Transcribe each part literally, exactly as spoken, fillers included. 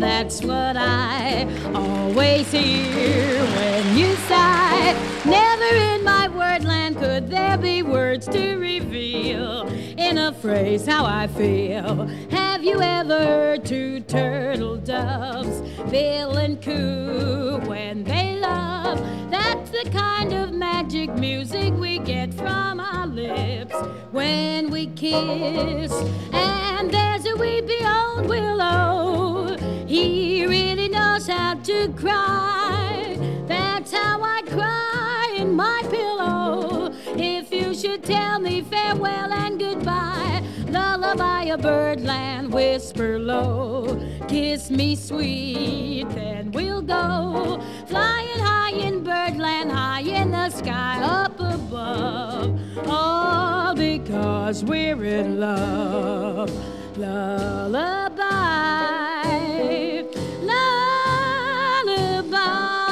that's what I always hear when you sigh. Never in my wordland could there be words to reveal in a phrase how I feel. Have you ever heard two turtle doves bill and coo when they love? That's the kind of magic music we get from our lips when we kiss. And there's a weepy old willow, he really knows how to cry. That's how I cry in my pillow. If you should tell me farewell and goodbye, lullaby of birdland, whisper low, kiss me sweet, then we'll go flying high in birdland, high in the sky up above, all because we're in love. Lullaby, lullaby,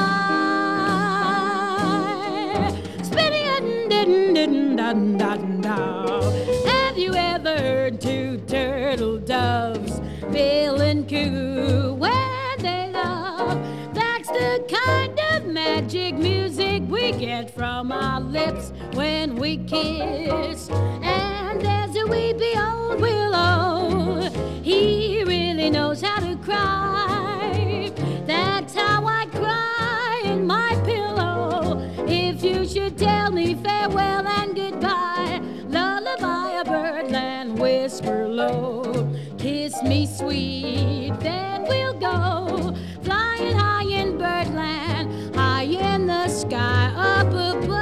spinning a din din dun dun dun. Have you ever heard two turtle doves bill and coo when they love? That's the kind of magic music we get from our lips when we kiss. And there's a weepy old willow, he really knows how to cry. That's how I cry in my pillow. If you should tell me farewell and goodbye, lullaby of birdland, whisper low, kiss me sweet, then we'll go flying high in birdland, high in the sky up above.